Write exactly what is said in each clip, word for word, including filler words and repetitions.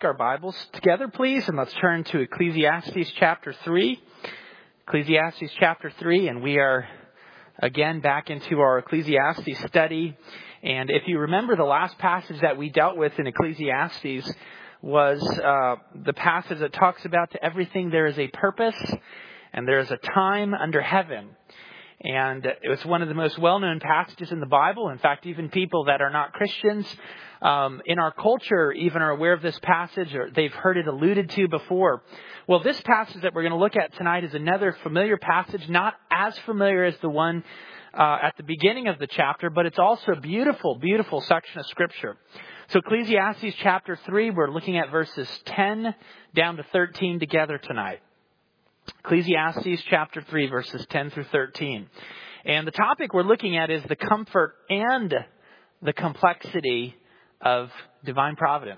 take our Bibles together, please, and let's turn to Ecclesiastes chapter three. Ecclesiastes chapter three, and we are again back into our Ecclesiastes study. And if you remember, the last passage that we dealt with in Ecclesiastes was uh, the passage that talks about to everything there is a purpose and there is a time under heaven. And it was one of the most well-known passages in the Bible. In fact, even people that are not Christians um, in our culture even are aware of this passage, or they've heard it alluded to before. Well, this passage that we're going to look at tonight is another familiar passage, not as familiar as the one uh, at the beginning of the chapter, but it's also a beautiful, beautiful section of Scripture. So Ecclesiastes chapter three, we're looking at verses ten down to thirteen together tonight. Ecclesiastes chapter three, verses ten through thirteen. And the topic we're looking at is the comfort and the complexity of divine providence.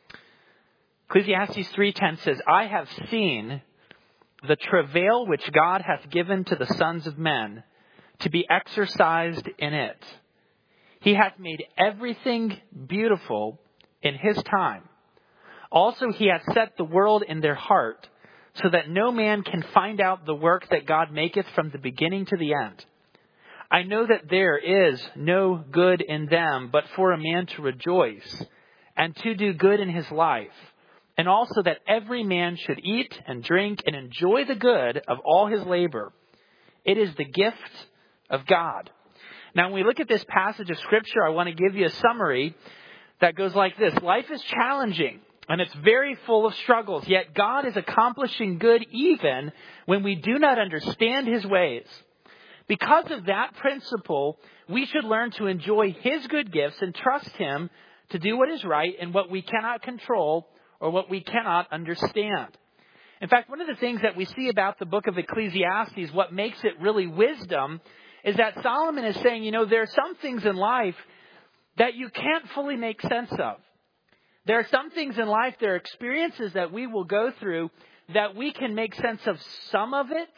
Ecclesiastes three ten says, I have seen the travail which God hath given to the sons of men to be exercised in it. He hath made everything beautiful in his time. Also he hath set the world in their heart, so that no man can find out the work that God maketh from the beginning to the end. I know that there is no good in them, but for a man to rejoice and to do good in his life, and also that every man should eat and drink and enjoy the good of all his labor. It is the gift of God. Now, when we look at this passage of Scripture, I want to give you a summary that goes like this. Life is challenging. And it's very full of struggles. Yet God is accomplishing good even when we do not understand his ways. Because of that principle, we should learn to enjoy his good gifts and trust him to do what is right and what we cannot control or what we cannot understand. In fact, one of the things that we see about the book of Ecclesiastes, what makes it really wisdom, is that Solomon is saying, you know, there are some things in life that you can't fully make sense of. There are some things in life, there are experiences that we will go through that we can make sense of some of it,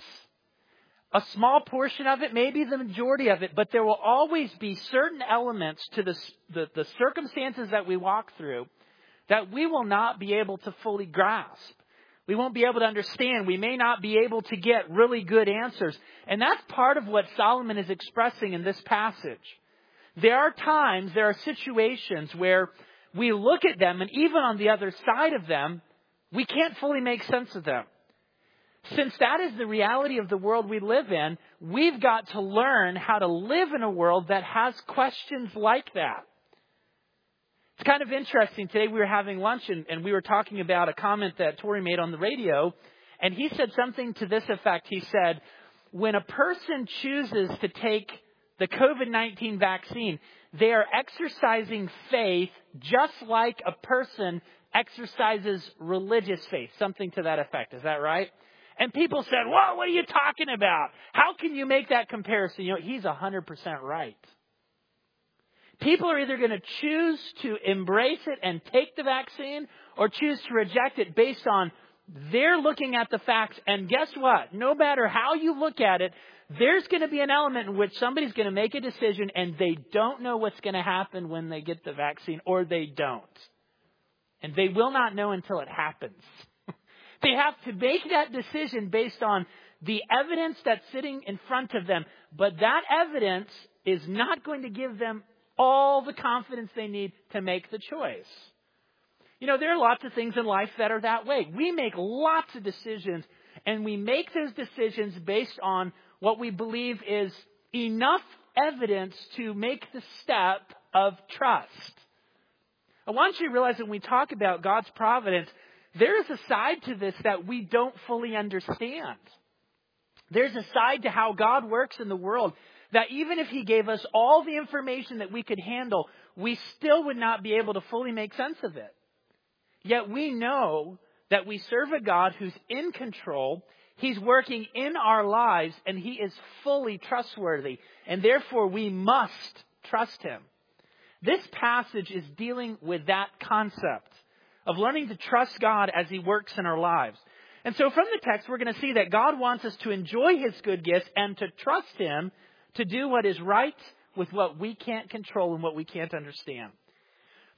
a small portion of it, maybe the majority of it, but there will always be certain elements to the, the, the circumstances that we walk through that we will not be able to fully grasp. We won't be able to understand. We may not be able to get really good answers. And that's part of what Solomon is expressing in this passage. There are times, there are situations where we look at them, and even on the other side of them, we can't fully make sense of them. Since that is the reality of the world we live in, we've got to learn how to live in a world that has questions like that. It's kind of interesting. Today we were having lunch, and, and we were talking about a comment that Tori made on the radio, and he said something to this effect. He said, when a person chooses to take the covid nineteen vaccine, they are exercising faith just like a person exercises religious faith. Something to that effect. Is that right? And people said, whoa, what are you talking about? How can you make that comparison? You know, he's one hundred percent right. People are either going to choose to embrace it and take the vaccine or choose to reject it based on they're looking at the facts. And guess what? No matter how you look at it, there's going to be an element in which somebody's going to make a decision and they don't know what's going to happen when they get the vaccine, or they don't. And they will not know until it happens. They have to make that decision based on the evidence that's sitting in front of them. But that evidence is not going to give them all the confidence they need to make the choice. You know, there are lots of things in life that are that way. We make lots of decisions, and we make those decisions based on what we believe is enough evidence to make the step of trust. I want you to realize that when we talk about God's providence, there is a side to this that we don't fully understand. There's a side to how God works in the world that even if he gave us all the information that we could handle, we still would not be able to fully make sense of it. Yet we know that we serve a God who's in control. He's working in our lives, and he is fully trustworthy. And therefore, we must trust him. This passage is dealing with that concept of learning to trust God as he works in our lives. And so from the text, we're going to see that God wants us to enjoy his good gifts and to trust him to do what is right with what we can't control and what we can't understand.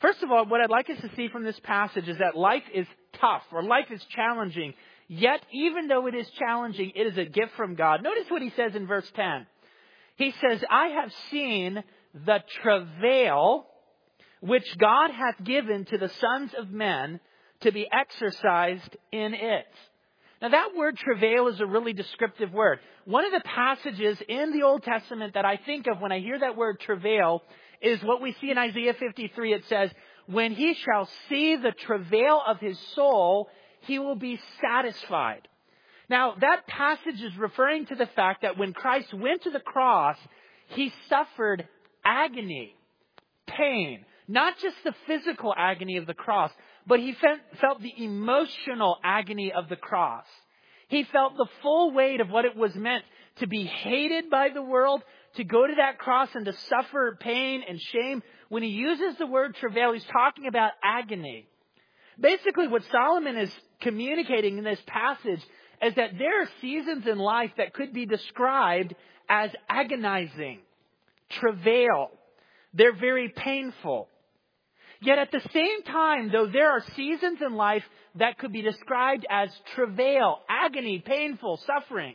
First of all, what I'd like us to see from this passage is that life is tough, or life is challenging. Yet, even though it is challenging, it is a gift from God. Notice what he says in verse ten. He says, I have seen the travail which God hath given to the sons of men to be exercised in it. Now that word travail is a really descriptive word. One of the passages in the Old Testament that I think of when I hear that word travail is what we see in Isaiah fifty-three. It says, when he shall see the travail of his soul, he will be satisfied. Now that passage is referring to the fact that when Christ went to the cross, he suffered agony, pain, not just the physical agony of the cross, but he felt the emotional agony of the cross. He felt the full weight of what it was meant to be hated by the world, to go to that cross and to suffer pain and shame. When he uses the word travail, he's talking about agony. Basically, what Solomon is communicating in this passage is that there are seasons in life that could be described as agonizing, travail. They're very painful. Yet at the same time, though there are seasons in life that could be described as travail, agony, painful, suffering,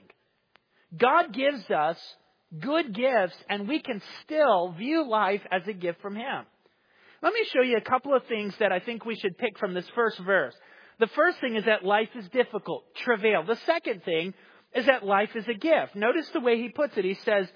God gives us good gifts, and we can still view life as a gift from Him. Let me show you a couple of things that I think we should pick from this first verse. The first thing is that life is difficult, travail. The second thing is that life is a gift. Notice the way he puts it. He says,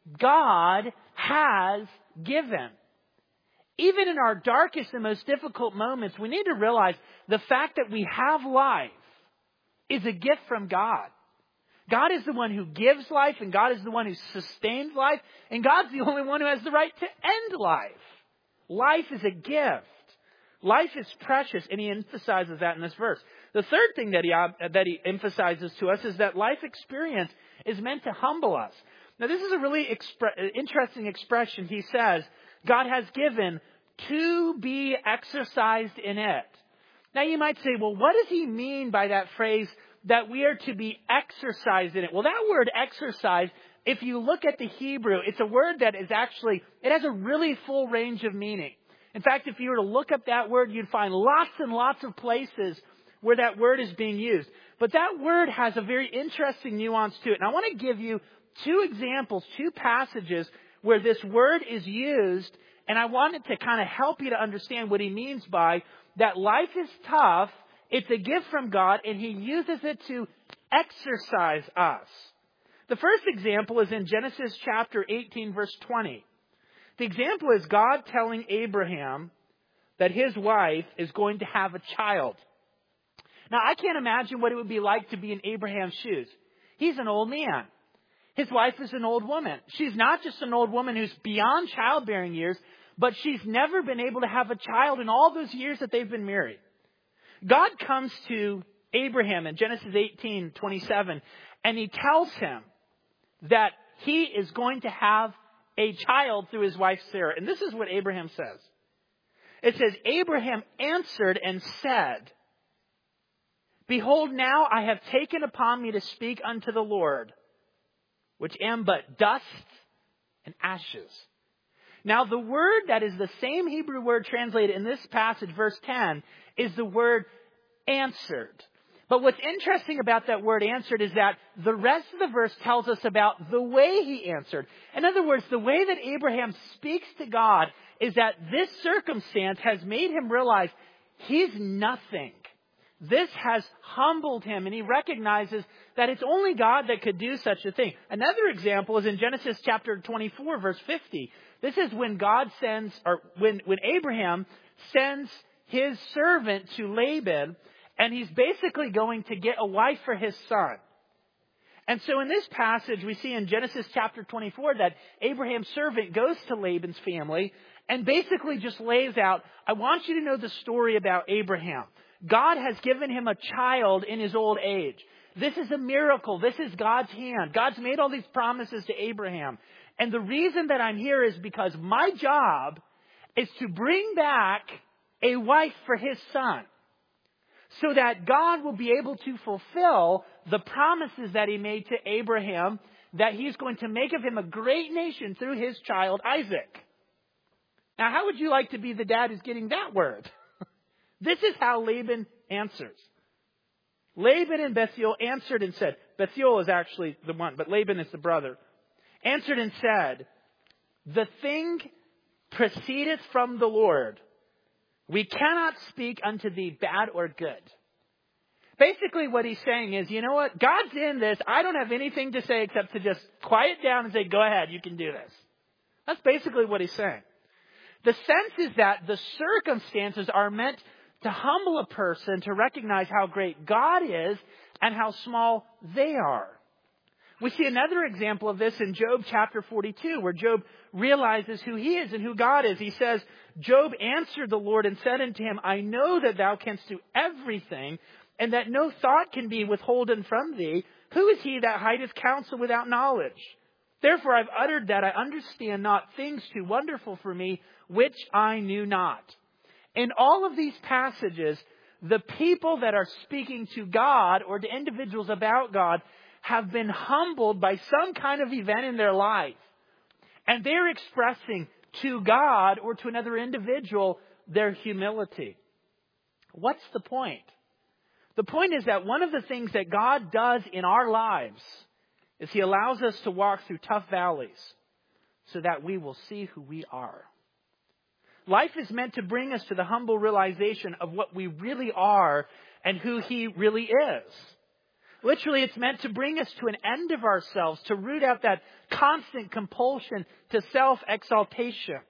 God has given. Even in our darkest and most difficult moments, we need to realize the fact that we have life is a gift from God. God is the one who gives life, and God is the one who sustains life, and God's the only one who has the right to end life. Life is a gift. Life is precious, and he emphasizes that in this verse. The third thing that he, that he emphasizes to us is that life experience is meant to humble us. Now, this is a really expre- interesting expression. He says, God has given to be exercised in it. Now you might say, well, what does he mean by that phrase that we are to be exercised in it? Well, that word exercise, if you look at the Hebrew, it's a word that is actually, it has a really full range of meaning. In fact, if you were to look up that word, you'd find lots and lots of places where that word is being used. But that word has a very interesting nuance to it. And I want to give you two examples, two passages where this word is used, and I wanted to kind of help you to understand what he means by that life is tough, it's a gift from God, and he uses it to exercise us. The first example is in Genesis chapter eighteen, verse twenty. The example is God telling Abraham that his wife is going to have a child. Now, I can't imagine what it would be like to be in Abraham's shoes. He's an old man. His wife is an old woman. She's not just an old woman who's beyond childbearing years, but she's never been able to have a child in all those years that they've been married. God comes to Abraham in Genesis eighteen twenty-seven, and he tells him that he is going to have a child through his wife Sarah. And this is what Abraham says. It says, Abraham answered and said, Behold, now I have taken upon me to speak unto the Lord, which am but dust and ashes. Now, the word that is the same Hebrew word translated in this passage, verse ten, is the word answered. But what's interesting about that word answered is that the rest of the verse tells us about the way he answered. In other words, the way that Abraham speaks to God is that this circumstance has made him realize he's nothing. This has humbled him, and he recognizes that it's only God that could do such a thing. Another example is in Genesis chapter twenty-four, verse fifty. This is when God sends, or when, when Abraham sends his servant to Laban, and he's basically going to get a wife for his son. And so in this passage, we see in Genesis chapter twenty-four that Abraham's servant goes to Laban's family and basically just lays out, I want you to know the story about Abraham. God has given him a child in his old age. This is a miracle. This is God's hand. God's made all these promises to Abraham. And the reason that I'm here is because my job is to bring back a wife for his son, so that God will be able to fulfill the promises that he made to Abraham, that he's going to make of him a great nation through his child Isaac. Now, how would you like to be the dad who's getting that word? This is how Laban answers. Laban and Bethuel answered and said, Bethuel is actually the one, but Laban is the brother, answered and said, the thing proceedeth from the Lord. We cannot speak unto thee bad or good. Basically what he's saying is, you know what? God's in this. I don't have anything to say except to just quiet down and say, go ahead, you can do this. That's basically what he's saying. The sense is that the circumstances are meant to humble a person to recognize how great God is and how small they are. We see another example of this in Job chapter forty-two, where Job realizes who he is and who God is. He says, Job answered the Lord and said unto him, I know that thou canst do everything, and that no thought can be withholden from thee. Who is he that hideth counsel without knowledge? Therefore I've uttered that I understand not things too wonderful for me, which I knew not. In all of these passages, the people that are speaking to God or to individuals about God have been humbled by some kind of event in their life. And they're expressing to God or to another individual their humility. What's the point? The point is that one of the things that God does in our lives is He allows us to walk through tough valleys so that we will see who we are. Life is meant to bring us to the humble realization of what we really are and who He really is. Literally, it's meant to bring us to an end of ourselves, to root out that constant compulsion to self-exaltation.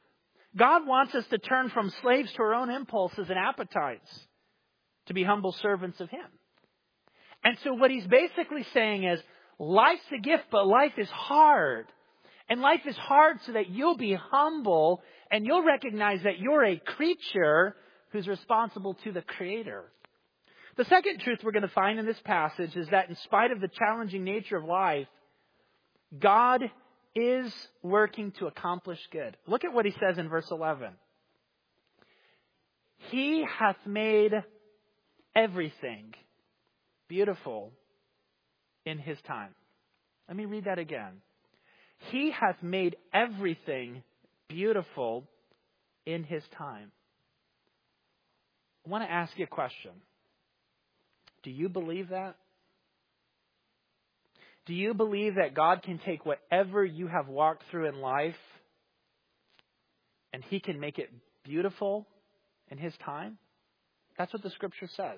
God wants us to turn from slaves to our own impulses and appetites to be humble servants of Him. And so what He's basically saying is, life's a gift, but life is hard. And life is hard so that you'll be humble and you'll recognize that you're a creature who's responsible to the Creator. The second truth we're going to find in this passage is that in spite of the challenging nature of life, God is working to accomplish good. Look at what He says in verse eleven. He hath made everything beautiful in His time. Let me read that again. He hath made everything beautiful in His time. I want to ask you a question. Do you believe that? Do you believe that God can take whatever you have walked through in life and He can make it beautiful in His time? That's what the Scripture says.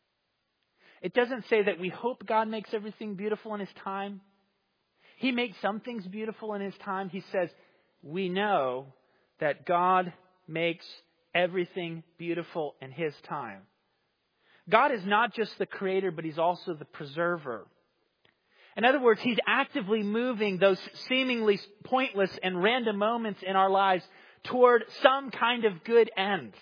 It doesn't say that we hope God makes everything beautiful in His time. He makes some things beautiful in His time. He says, we know that God makes everything beautiful in His time. God is not just the creator, but He's also the preserver. In other words, He's actively moving those seemingly pointless and random moments in our lives toward some kind of good end.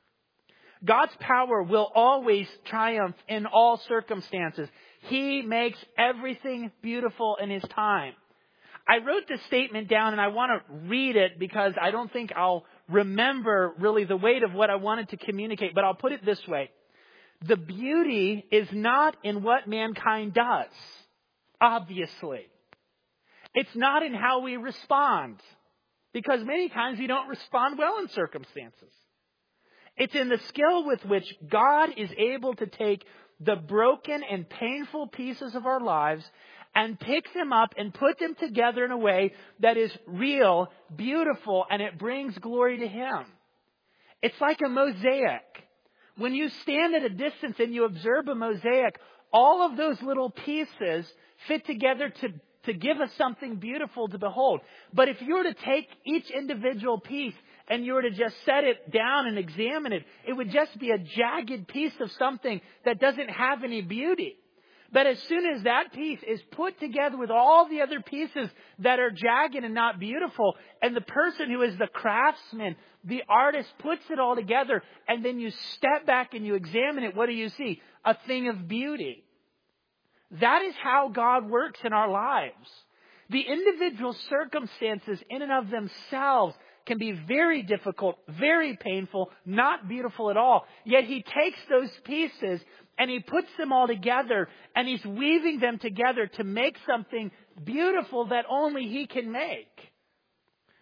God's power will always triumph in all circumstances. He makes everything beautiful in His time. I wrote this statement down and I want to read it because I don't think I'll remember really the weight of what I wanted to communicate, but I'll put it this way. The beauty is not in what mankind does, obviously. It's not in how we respond, because many times we don't respond well in circumstances. It's in the skill with which God is able to take the broken and painful pieces of our lives and pick them up and put them together in a way that is real, beautiful, and it brings glory to Him. It's like a mosaic. When you stand at a distance and you observe a mosaic, all of those little pieces fit together to, to give us something beautiful to behold. But if you were to take each individual piece and you were to just set it down and examine it, it would just be a jagged piece of something that doesn't have any beauty. But as soon as that piece is put together with all the other pieces that are jagged and not beautiful, and the person who is the craftsman, the artist, puts it all together, and then you step back and you examine it, what do you see? A thing of beauty. That is how God works in our lives. The individual circumstances in and of themselves can be very difficult, very painful, not beautiful at all. Yet He takes those pieces and He puts them all together and He's weaving them together to make something beautiful that only He can make.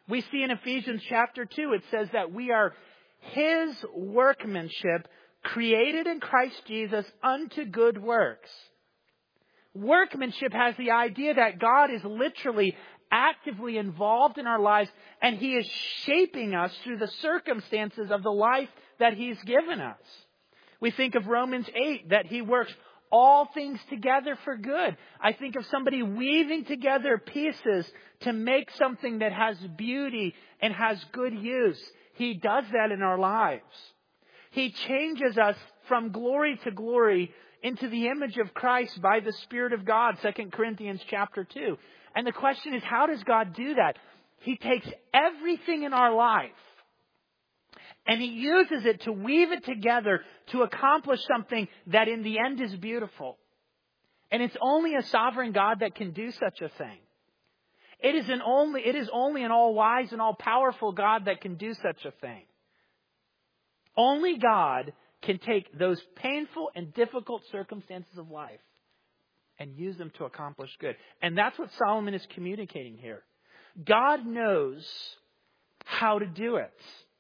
We see in Ephesians chapter two, it says that we are His workmanship, created in Christ Jesus unto good works. Workmanship has the idea that God is literally actively involved in our lives, and He is shaping us through the circumstances of the life that He's given us. We think of Romans eight, that He works all things together for good. I think of somebody weaving together pieces to make something that has beauty and has good use. He does that in our lives. He changes us from glory to glory into the image of Christ by the Spirit of God, Second Corinthians chapter two. And the question is, how does God do that? He takes everything in our life and He uses it to weave it together to accomplish something that in the end is beautiful. And it's only a sovereign God that can do such a thing. It is an only, it is only an all-wise and all-powerful God that can do such a thing. Only God can take those painful and difficult circumstances of life and use them to accomplish good. And that's what Solomon is communicating here. God knows how to do it.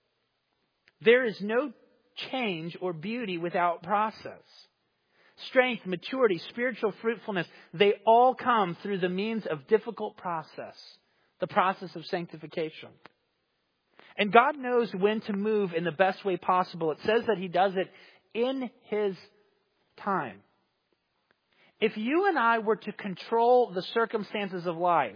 There is no change or beauty without process. Strength, maturity, spiritual fruitfulness, they all come through the means of difficult process, the process of sanctification. And God knows when to move in the best way possible. It says that He does it in His time. If you and I were to control the circumstances of life,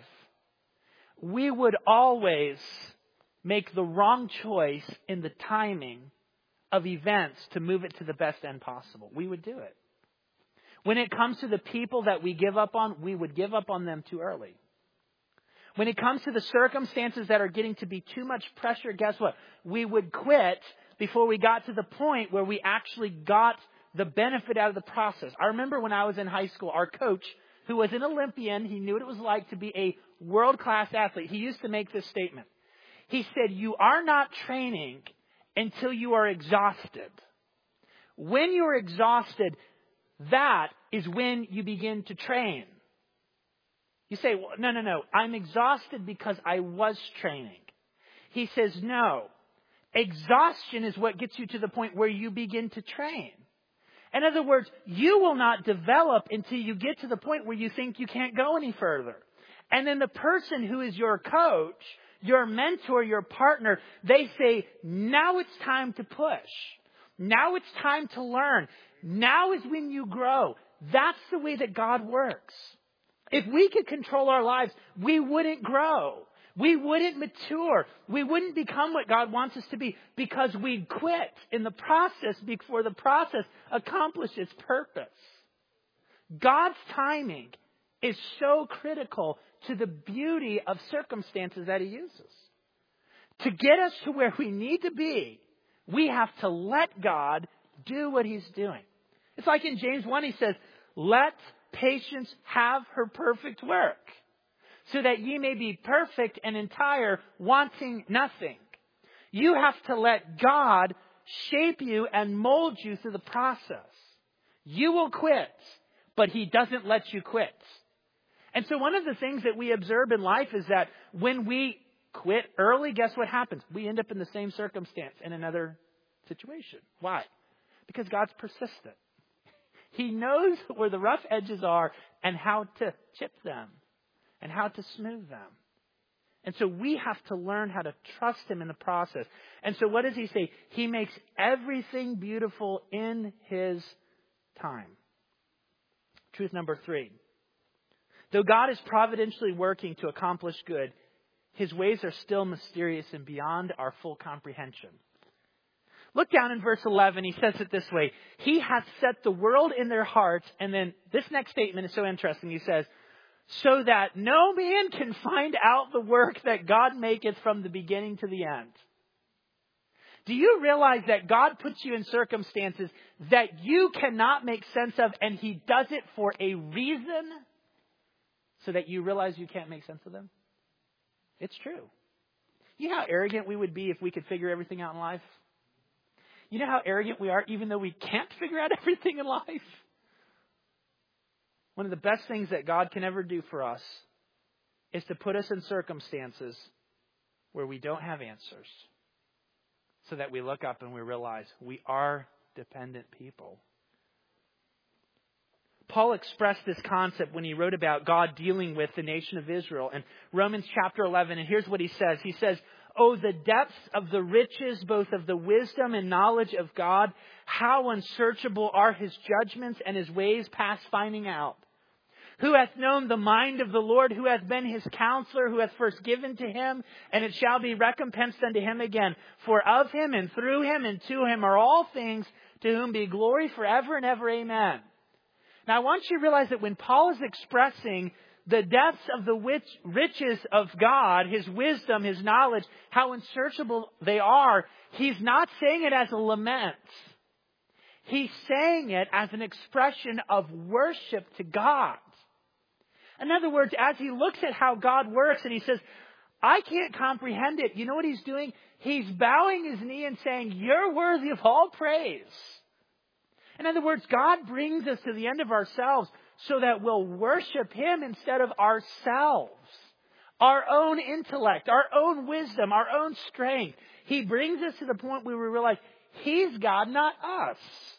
we would always make the wrong choice in the timing of events to move it to the best end possible. We would do it. When it comes to the people that we give up on, we would give up on them too early. When it comes to the circumstances that are getting to be too much pressure, guess what? We would quit before we got to the point where we actually got the benefit out of the process. I remember when I was in high school, our coach, who was an Olympian, he knew what it was like to be a world-class athlete. He used to make this statement. He said, "You are not training until you are exhausted. When you are exhausted, that is when you begin to train." You say, well, no, no, no. I'm exhausted because I was training. He says, no. Exhaustion is what gets you to the point where you begin to train. In other words, you will not develop until you get to the point where you think you can't go any further. And then the person who is your coach, your mentor, your partner, they say, now it's time to push. Now it's time to learn. Now is when you grow. That's the way that God works. If we could control our lives, we wouldn't grow. We wouldn't mature. We wouldn't become what God wants us to be because we'd quit in the process before the process accomplished its purpose. God's timing is so critical to the beauty of circumstances that He uses. To get us to where we need to be, we have to let God do what He's doing. It's like in James one, he says, let patience have her perfect work, so that ye may be perfect and entire, wanting nothing. You have to let God shape you and mold you through the process. You will quit, but He doesn't let you quit. And so one of the things that we observe in life is that when we quit early, guess what happens? We end up in the same circumstance in another situation. Why? Because God's persistent. He knows where the rough edges are and how to chip them and how to smooth them. And so we have to learn how to trust Him in the process. And so what does He say? He makes everything beautiful in His time. Truth number three. Though God is providentially working to accomplish good, His ways are still mysterious and beyond our full comprehension. Look down in verse eleven. He says it this way. He hath set the world in their hearts. And then this next statement is so interesting. He says, so that no man can find out the work that God maketh from the beginning to the end. Do you realize that God puts you in circumstances that you cannot make sense of, and He does it for a reason so that you realize you can't make sense of them? It's true. You know how arrogant we would be if we could figure everything out in life? You know how arrogant we are even though we can't figure out everything in life? One of the best things that God can ever do for us is to put us in circumstances where we don't have answers, so that we look up and we realize we are dependent people. Paul expressed this concept when he wrote about God dealing with the nation of Israel in Romans chapter eleven. And here's what he says. He says, "Oh, the depths of the riches, both of the wisdom and knowledge of God. How unsearchable are His judgments and His ways past finding out. Who hath known the mind of the Lord? Who hath been His counselor? Who hath first given to Him? And it shall be recompensed unto Him again. For of Him and through Him and to Him are all things, to whom be glory forever and ever. Amen." Now I want you to realize that when Paul is expressing the depths of the riches of God, His wisdom, His knowledge, how unsearchable they are, he's not saying it as a lament. He's saying it as an expression of worship to God. In other words, as he looks at how God works and he says, I can't comprehend it. You know what he's doing? He's bowing his knee and saying, you're worthy of all praise. In other words, God brings us to the end of ourselves so that we'll worship Him instead of ourselves, our own intellect, our own wisdom, our own strength. He brings us to the point where we realize He's God, not us.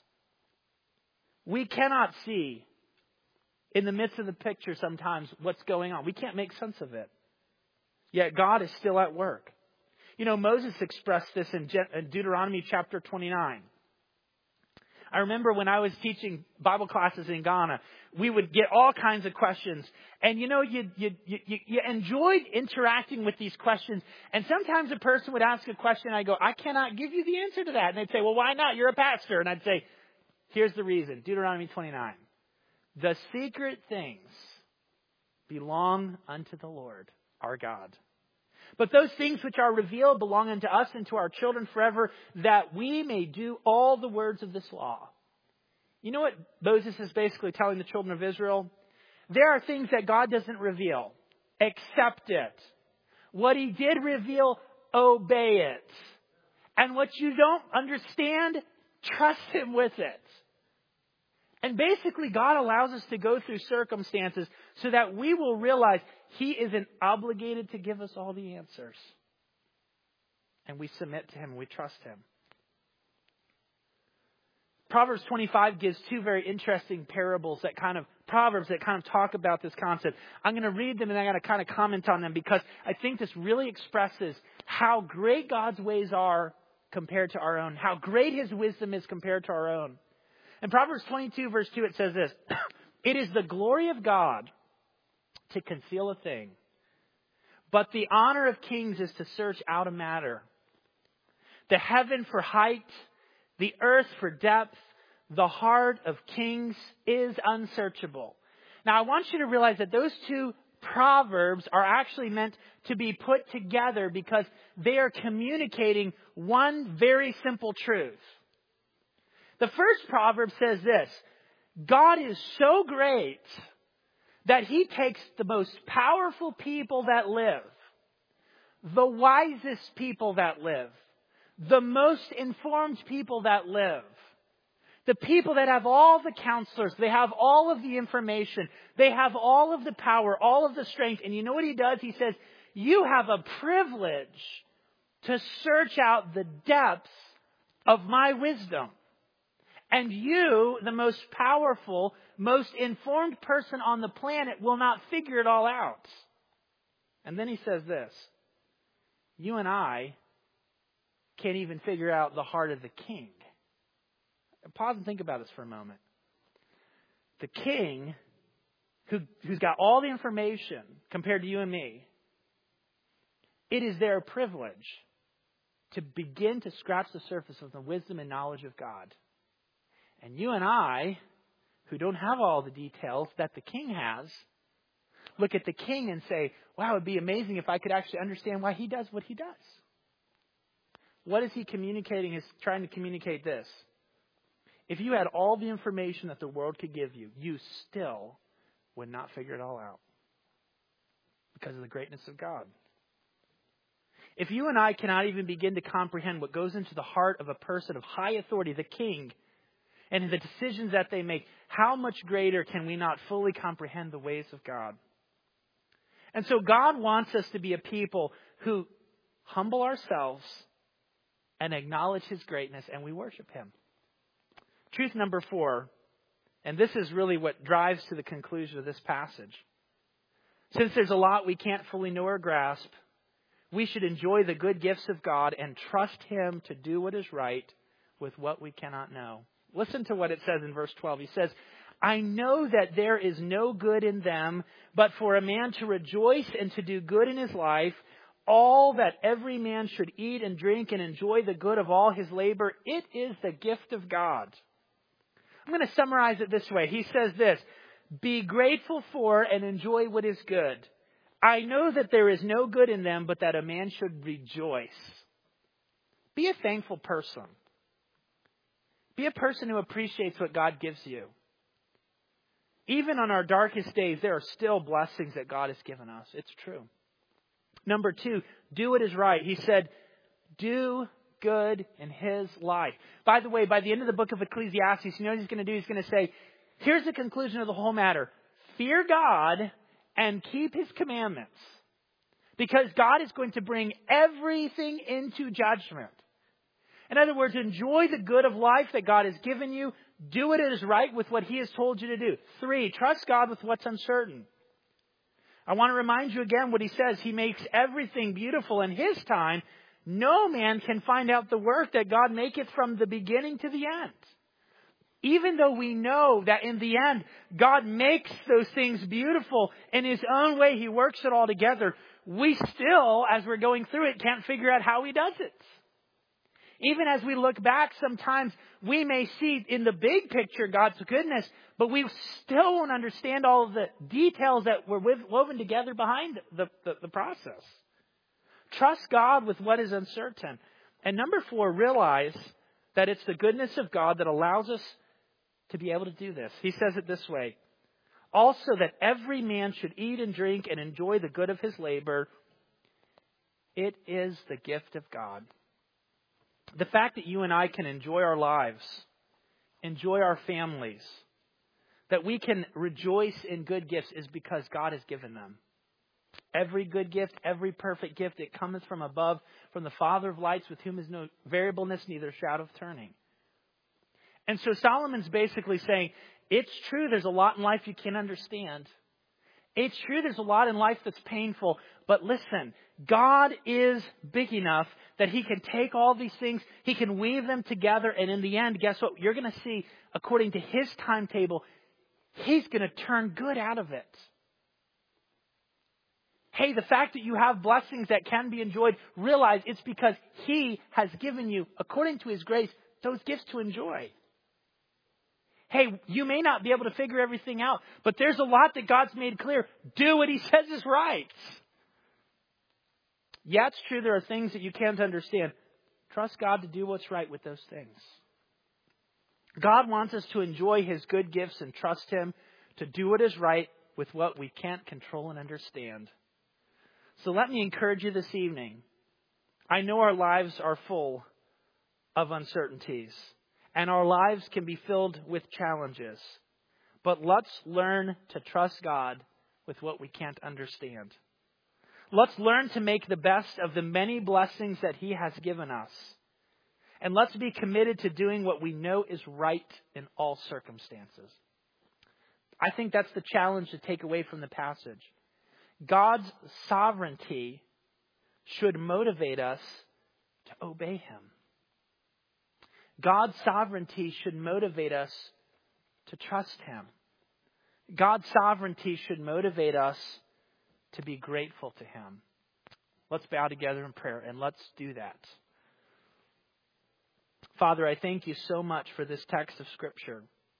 We cannot see in the midst of the picture sometimes what's going on. We can't make sense of it. Yet God is still at work. You know, Moses expressed this in Deuteronomy chapter twenty-nine. I remember when I was teaching Bible classes in Ghana, we would get all kinds of questions. And you know, you, you, you, you enjoyed interacting with these questions. And sometimes a person would ask a question, and I go, I cannot give you the answer to that. And they'd say, well, why not? You're a pastor. And I'd say, here's the reason. Deuteronomy twenty-nine. The secret things belong unto the Lord, our God. But those things which are revealed belong unto us and to our children forever, that we may do all the words of this law. You know what Moses is basically telling the children of Israel? There are things that God doesn't reveal. Accept it. What He did reveal, obey it. And what you don't understand, trust Him with it. And basically, God allows us to go through circumstances so that we will realize He isn't obligated to give us all the answers. And we submit to Him and we trust Him. Proverbs twenty-five gives two very interesting parables that kind of, proverbs that kind of talk about this concept. I'm going to read them and I'm going to kind of comment on them because I think this really expresses how great God's ways are compared to our own. How great His wisdom is compared to our own. In Proverbs twenty-two verse two, it says this, it is the glory of God to conceal a thing, but the honor of kings is to search out a matter. The heaven for height, the earth for depth, the heart of kings is unsearchable. Now I want you to realize that those two proverbs are actually meant to be put together because they are communicating one very simple truth. The first proverb says this, God is so great that He takes the most powerful people that live, the wisest people that live, the most informed people that live, the people that have all the counselors, they have all of the information, they have all of the power, all of the strength. And you know what He does? He says, you have a privilege to search out the depths of my wisdom. And you, the most powerful, most informed person on the planet, will not figure it all out. And then He says this, you and I can't even figure out the heart of the king. Pause and think about this for a moment. The king, who, who's got all the information compared to you and me, it is their privilege to begin to scratch the surface of the wisdom and knowledge of God. And you and I, who don't have all the details that the king has, look at the king and say, wow, it would be amazing if I could actually understand why he does what he does. What is he communicating? He's trying to communicate this. If you had all the information that the world could give you, you still would not figure it all out because of the greatness of God. If you and I cannot even begin to comprehend what goes into the heart of a person of high authority, the king, and the decisions that they make, how much greater can we not fully comprehend the ways of God? And so God wants us to be a people who humble ourselves and acknowledge His greatness, and we worship Him. Truth number four, and this is really what drives to the conclusion of this passage. Since there's a lot we can't fully know or grasp, we should enjoy the good gifts of God and trust Him to do what is right with what we cannot know. Listen to what it says in verse twelve. He says, I know that there is no good in them, but for a man to rejoice and to do good in his life, all that every man should eat and drink and enjoy the good of all his labor, it is the gift of God. I'm going to summarize it this way. He says this, be grateful for and enjoy what is good. I know that there is no good in them, but that a man should rejoice. Be a thankful person. Be a person who appreciates what God gives you. Even on our darkest days, there are still blessings that God has given us. It's true. Number two, do what is right. He said, do good in His life. By the way, by the end of the book of Ecclesiastes, you know what He's going to do? He's going to say, here's the conclusion of the whole matter. Fear God and keep His commandments. Because God is going to bring everything into judgment. In other words, enjoy the good of life that God has given you. Do what is right with what He has told you to do. Three, trust God with what's uncertain. I want to remind you again what He says. He makes everything beautiful in His time. No man can find out the work that God maketh from the beginning to the end. Even though we know that in the end, God makes those things beautiful in His own way, He works it all together, we still, as we're going through it, can't figure out how He does it. Even as we look back, sometimes we may see in the big picture God's goodness, but we still won't understand all of the details that were woven together behind the, the, the process. Trust God with what is uncertain. And number four, realize that it's the goodness of God that allows us to be able to do this. He says it this way. Also that every man should eat and drink and enjoy the good of his labor. It is the gift of God. The fact that you and I can enjoy our lives, enjoy our families, that we can rejoice in good gifts is because God has given them. Every good gift, every perfect gift, it cometh from above, from the Father of lights, with whom is no variableness, neither shadow of turning. And so Solomon's basically saying, it's true there's a lot in life you can't understand. It's true there's a lot in life that's painful, but listen, God is big enough that He can take all these things, He can weave them together, and in the end, guess what? You're going to see, according to His timetable, He's going to turn good out of it. Hey, the fact that you have blessings that can be enjoyed, realize it's because He has given you, according to His grace, those gifts to enjoy. Hey, you may not be able to figure everything out, but there's a lot that God's made clear. Do what He says is right. Yeah, it's true there are things that you can't understand. Trust God to do what's right with those things. God wants us to enjoy His good gifts and trust Him to do what is right with what we can't control and understand. So let me encourage you this evening. I know our lives are full of uncertainties, and our lives can be filled with challenges. But let's learn to trust God with what we can't understand. Let's learn to make the best of the many blessings that He has given us. And let's be committed to doing what we know is right in all circumstances. I think that's the challenge to take away from the passage. God's sovereignty should motivate us to obey Him. God's sovereignty should motivate us to trust Him. God's sovereignty should motivate us to be grateful to Him. Let's bow together in prayer and let's do that. Father, I thank You so much for this text of Scripture.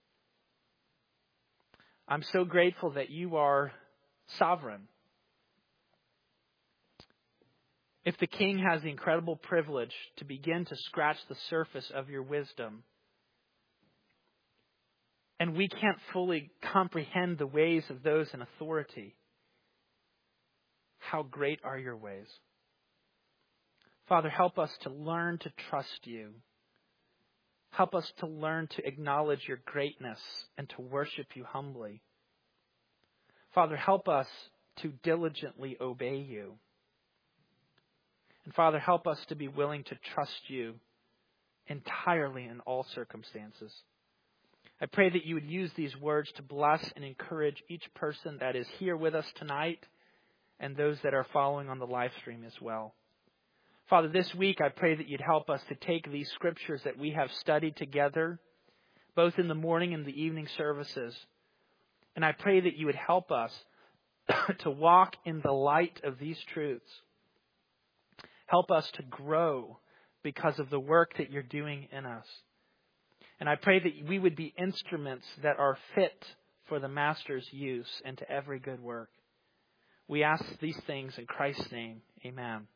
I'm so grateful that You are sovereign. If the King has the incredible privilege to begin to scratch the surface of Your wisdom, and we can't fully comprehend the ways of those in authority, how great are Your ways? Father, help us to learn to trust You. Help us to learn to acknowledge Your greatness and to worship You humbly. Father, help us to diligently obey You. And Father, help us to be willing to trust you entirely in all circumstances. I pray that you would use these words to bless and encourage each person that is here with us tonight and those that are following on the live stream as well. Father, this week I pray that you'd help us to take these scriptures that we have studied together, both in the morning and the evening services, and I pray that you would help us to walk in the light of these truths. Help us to grow because of the work that you're doing in us. And I pray that we would be instruments that are fit for the Master's use and to every good work. We ask these things in Christ's name. Amen.